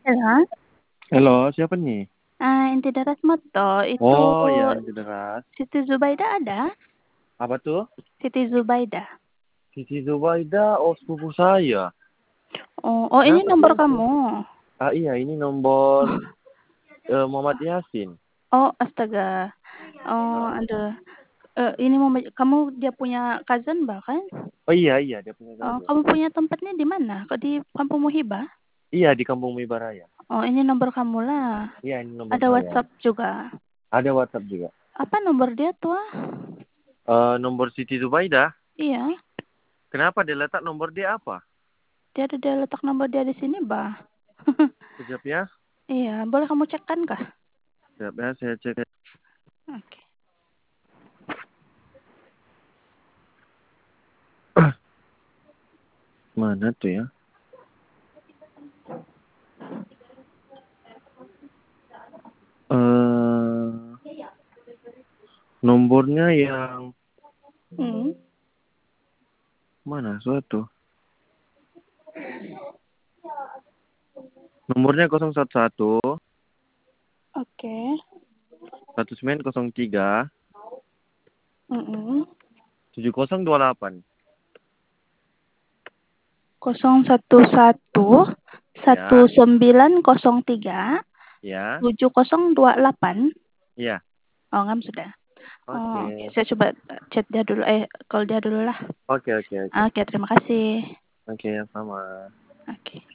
Halo, Halo, siapa nih? inti darat moto itu Oh ya, Inti Deras. Siti Zubaida ada? Apa tuh? Siti Zubaida. Siti Zubaida, oh sepupu saya. Oh, ini Kenapa nomor sih? kamu. Ah iya, ini nomor Muhammad Yasin. Oh, astaga. Oh, Ah. aduh. Ini kamu dia punya cousin bahkan? Oh iya, iya, dia punya Oh, gajah. kamu punya tempatnya di mana? Kok di Kampung Muhibah? Iya, di Kampung Mibaraya. Oh, ini nomor kamu lah. Iya, ini nomor Ada saya. WhatsApp juga. Ada WhatsApp juga. Apa nomor dia tuh? Nomor Siti Zubaida. Iya, Kenapa dia letak nomor dia apa? dia letak nomor dia di sini, bah. Sekejap ya. Iya, boleh kamu cekkan kah? Sekejap ya, saya cek. Oke. Mana tuh ya? eh Nomornya yang Hmm. mana suatu? Nomornya 011 Oke. 1903 Mm-mm. 7028. 011 Ya, 1903 ya, 7028. ya. Oh, ngam sudah. Oh, oke. Oke, Saya coba chat dia dulu. Call dia dulu lah. oke, oke, oke. Oke, terima kasih. Oke, sama. Oke.